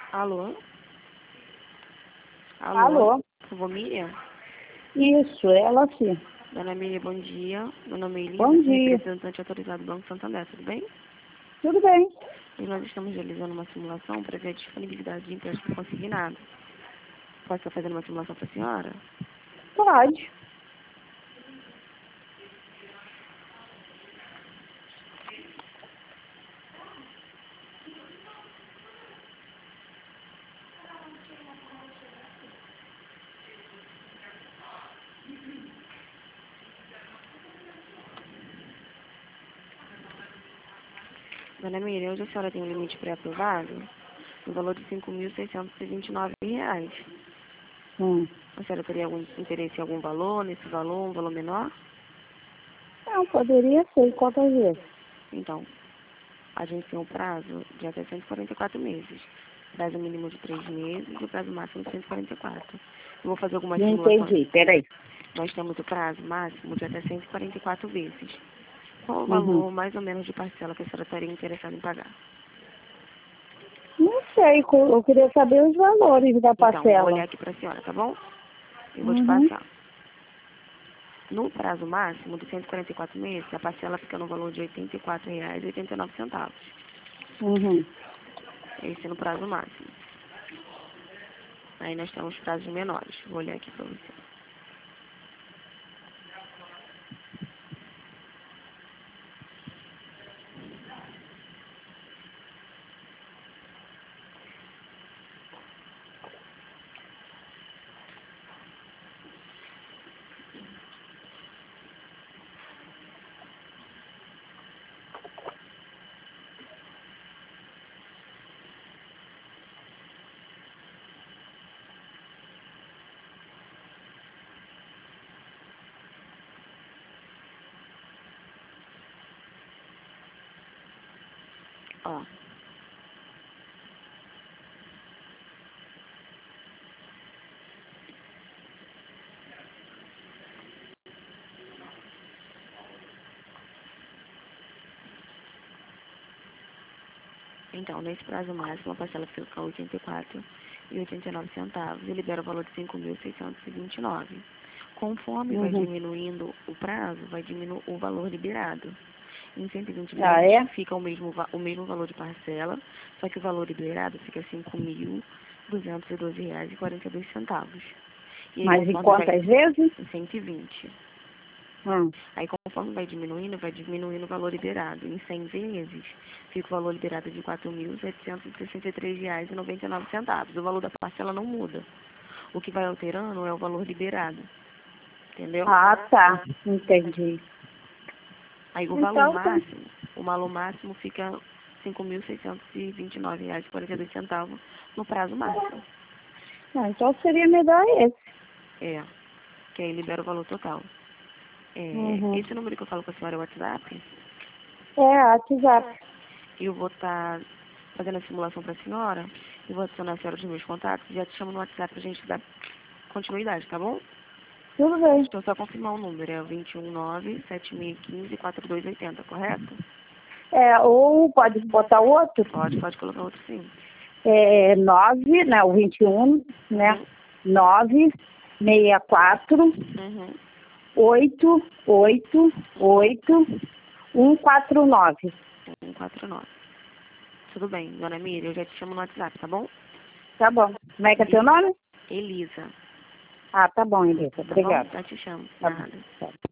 Alô? Alô? Alô? Vou Miriam? Isso, ela sim. Dona Miriam, bom dia. Meu nome é Elisa, Bom sou dia. representante autorizado do Banco Santander, tudo bem? Tudo bem? E nós estamos realizando uma simulação para ver a disponibilidade de empréstimo consignado. Posso estar fazendo uma simulação para a senhora? Pode. Dona Miriam, hoje a senhora tem um limite pré-aprovado no valor de R$ 5.629. A senhora teria algum interesse em algum valor, nesse valor, um valor menor? Não, poderia ser. Quantas vezes? Então, a gente tem um prazo de até 144 meses. Prazo mínimo de 3 meses e o prazo máximo de 144. Eu vou fazer algumas Não simulações. entendi. Peraí. Nós temos o prazo máximo de até 144 vezes. Qual o Uhum. valor mais ou menos de parcela que a senhora estaria interessada em pagar? Não sei. Eu queria saber os valores da Então, vou parcela. olhar aqui para a senhora, tá bom? Eu vou te Uhum. passar. No prazo máximo de 144 meses, a parcela fica no valor de R$ 84,89. Uhum. Esse é no prazo máximo. Aí nós temos prazos menores. Vou olhar aqui para você. Ó. Então, nesse prazo máximo, a parcela fica R$ 84,89 e libera o valor de R$ 5.629. Conforme vai Uhum. diminuindo o prazo, vai diminuir o valor liberado. Em 120 Ah, meses é? fica o mesmo valor de parcela, só que o valor liberado fica R$ 5.212,42. E aí, Mas em conforme vai quantas vezes? em 120. Hum. Aí, conforme vai diminuindo o valor liberado. Em 100 vezes, fica o valor liberado de R$ 4.763,99. O valor da parcela não muda. O que vai alterando é o valor liberado. Entendeu? Ah, tá. Entendi. Aí, Então, tá. o valor máximo fica R$ 5.629,42 no prazo máximo. Ah, então seria melhor esse. É, que aí libera o valor total. Uhum. Esse número que eu falo com a senhora é o WhatsApp. É, WhatsApp. Eu vou estar fazendo a simulação para a senhora. Eu vou adicionar a senhora dos meus contatos e já te chamo no WhatsApp pra gente dar continuidade, tá bom? Tudo bem. Deixa eu só confirmar o número. É o 219-7015-4280, correto? É, ou pode botar outro? Pode colocar outro sim. É 9, né, o 21, né? Uhum. 964 Uhum. 888 149. 149. Tudo bem, dona Miriam, eu já te chamo no WhatsApp, tá bom? Tá bom. Como é que é teu nome? Elisa, Ah, tá bom, Elisa. tá bom? Obrigada. Já te chamo. Tá bom. Nada. Tá.